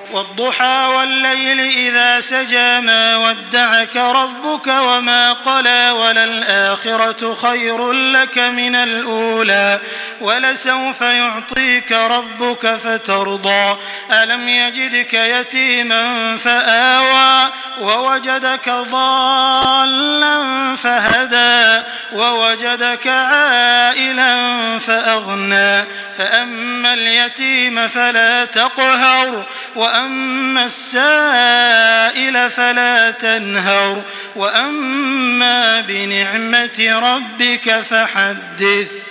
والضحى والليل إذا سجى ما ودعك ربك وما قلى وللآخرة خير لك من الأولى ولسوف يعطيك ربك فترضى ألم يجدك يتيما فآوى ووجدك ضالا فهدى ووجدك عائلا فأغنى فأما اليتيم فلا تقهر وأما السائل فلا تنهر وأما بنعمة ربك فحدث.